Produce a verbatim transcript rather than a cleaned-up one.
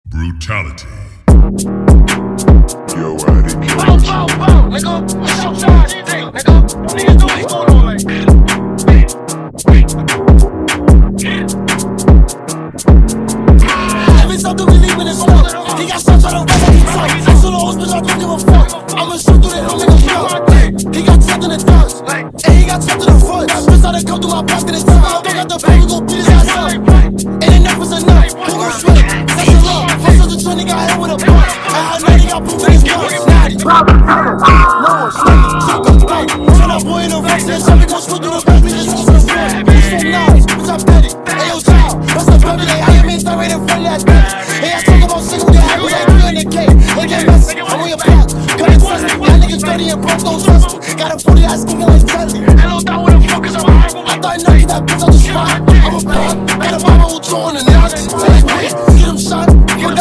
Brutality. Yo, Addy. Bow, bow, bow, nigga. What's your charge, nigga? Niggas know what's going on, like. Every time we leave in his stuff, he got shots on the rest of his truck. I saw the hoes, bitch, I don't give a fuck. I'ma shoot through the hill, nigga, fuck. He got trapped in the thugs, and he got trapped in the front. Bitch, I done come through my pocket and tell me I don't got the pay, we gon' beat his ass up. And enough is enough, who gon' sweat it? That's a love. First of the trend, he got hit with a punch. And how now he got proof in his guns. Natty, no one slipping, took a bite. Turn that boy in the rest, and something gon' screw through the back, we just gon' the front. Bitch, so nice, bitch, I'm petty. Hey, yo, child, what's the purpose? They hire me, start right in front of that bitch. Hey, I talk about shit, who get happy, like three in the K. Look at messy, I'm on your block. Cut it trust me, y'all niggas dirty and broke, don't trust me. Got a forty, I skinking like jelly. Hello, that what the fuck is up? I thought Nike, that bitch on the spot. I'm a pop, got a mama who throwing the knots. Take me, get him shot, get him